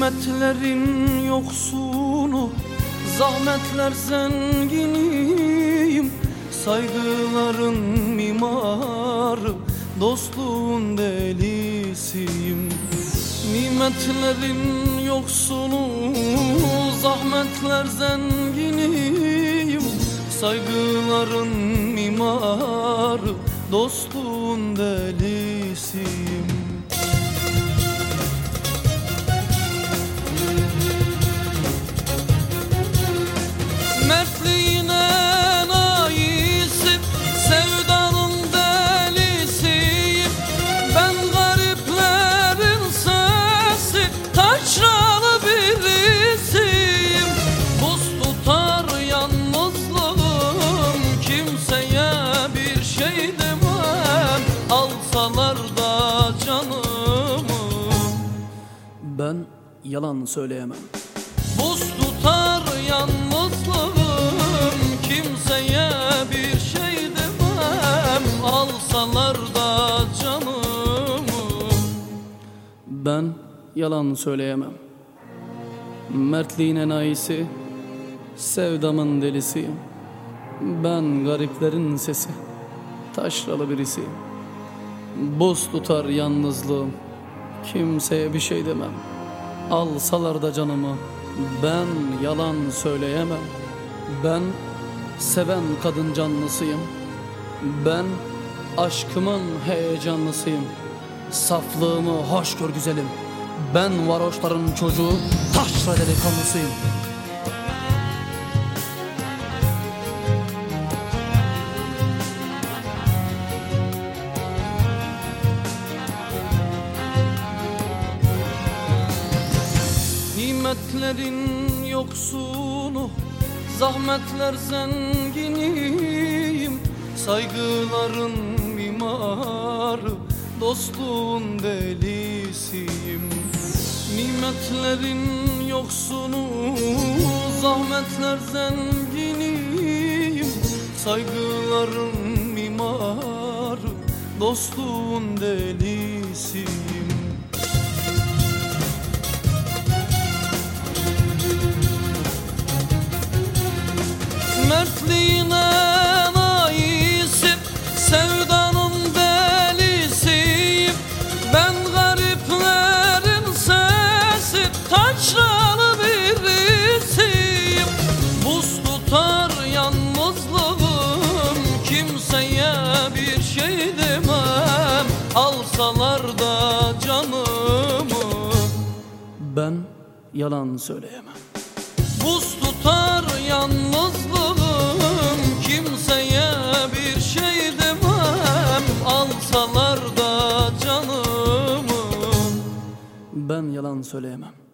Nimetlerin yoksunu, zahmetler zenginiyim. Saygıların mimarı, dostluğun delisiyim. Nimetlerin yoksunu, zahmetler zenginiyim. Saygıların mimarı, dostluğun delisiyim. Mertliğine naisim, sevdanın delisiyim. Ben gariplerin sesi, taşralı birisiyim. Buz tutar yalnızlığım, kimseye bir şey demem. Alsalar da canımı, ben yalan söyleyemem. Buz tutar yalnızlığım, kimseye bir şey demem. Alsalar da canımı, ben yalan söyleyemem. Mertliğin enayisi, sevdamın delisiyim. Ben gariplerin sesi, taşralı birisiyim. Buz tutar yalnızlığım, kimseye bir şey demem. Alsalar da canımı, ben yalan söyleyemem. Ben seven kadın canlısıyım. Ben aşkımın heyecanlısıyım. Saflığımı hoş gör güzelim. Ben varoşların çocuğu, taşra delikanlısıyım. Nimetlerin yoksunu, zahmetler zenginiyim. Saygıların mimarı, dostluğun delisiyim. Nimetlerin yoksunu, zahmetler zenginiyim. Saygıların mimarı, dostluğun delisiyim. Mertliğine naisim, sevdanın delisiyim. Ben gariplerin sesi, taşralı birisiyim. Buz tutar yalnızlığım, kimseye bir şey demem. Alsalar da canımı, ben yalan söyleyemem. Buz tutar yalnızlığım, kimseye bir şey demem. Alsalar da canımı, ben yalan söyleyemem.